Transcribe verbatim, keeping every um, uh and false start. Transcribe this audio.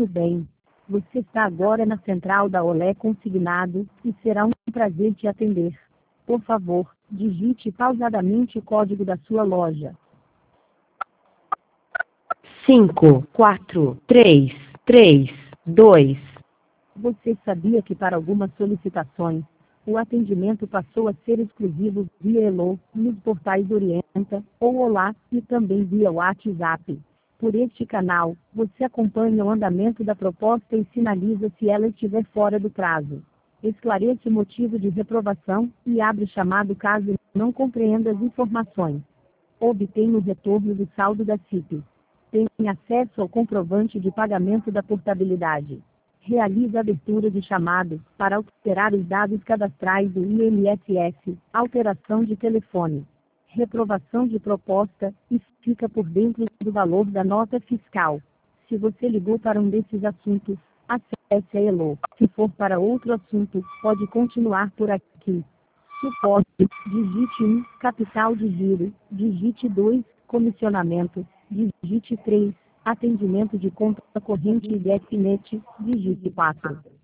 Tudo bem. Você está agora na central da Olé Consignado, e será um prazer te atender. Por favor, digite pausadamente o código da sua loja. cinco, quatro, três, três, dois. Você sabia que para algumas solicitações, o atendimento passou a ser exclusivo via Elo, nos portais Orienta, ou Olá, e também via WhatsApp. Por este canal, você acompanha o andamento da proposta e sinaliza se ela estiver fora do prazo. Esclareça o motivo de reprovação, e abre o chamado caso não compreenda as informações. Obtenha o retorno do saldo da C I P. Tem acesso ao comprovante de pagamento da portabilidade. Realiza a abertura de chamado, para alterar os dados cadastrais do I N S S, alteração de telefone, reprovação de proposta, e fica por dentro do valor da nota fiscal. Se você ligou para um desses assuntos, acesse a Elo. Se for para outro assunto, pode continuar por aqui. Suporte, digite um, capital de giro, digite dois, comissionamento, digite três, atendimento de conta corrente e gabinete, digite quatro.